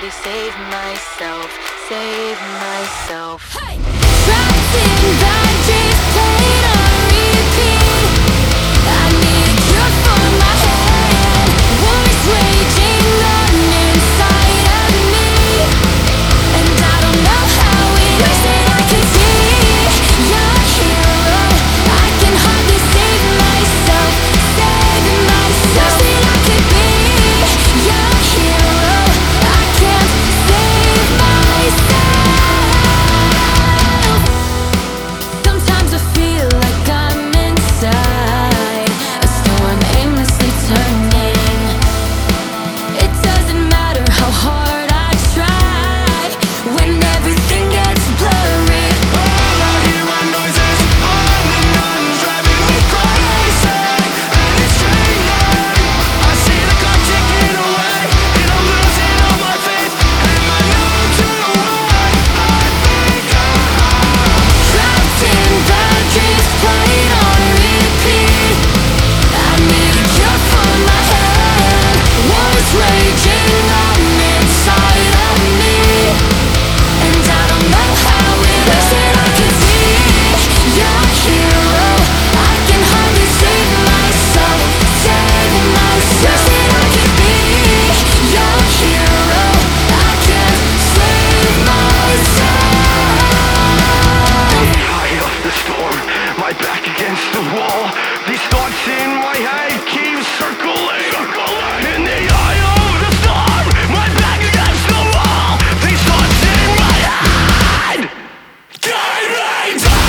hardly save myself, save myself. Hey! Trapped in bad dreams, played on repeat. I need a cure for my head. Wars raging on inside of me, and I don't know how it is that I can see your hero. I can hardly save myself, save myself. Wish that I could be your hero. I can't save myself. Sometimes I feel like I'm inside a storm aimlessly turning. It doesn't matter how hard I try when everything gets blurry. All I hear are noises, on and on, driving me crazy, and it's draining. I see the clock ticking away, and I'm losing all my faith. Am I numb to what I've become? Trapped in bad dreams, played on repeat. I need a cure for my head. Wars raging on inside of me, and I don't know how it is that I can see your hero. I can hardly save myself, save myself. Wish that I could be your hero. I can't save myself. Eye of the storm, my back against the wall. These thoughts in my head keep circling. In the eye of the storm, my back against the wall. These thoughts in my head guide me down.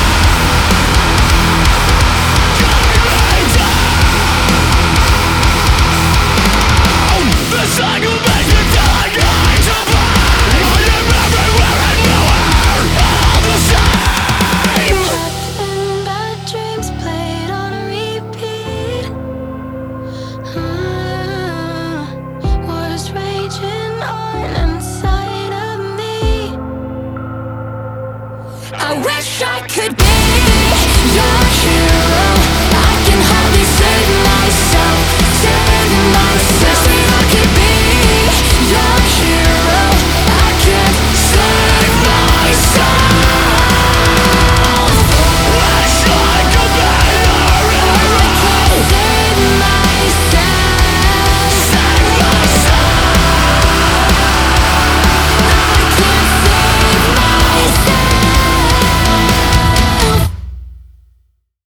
The cycle makes me die to burn. I am everywhere and nowhere, all the same. Trapped in bad dreams, played on repeat. Wars raging on inside of me. I wish I could be your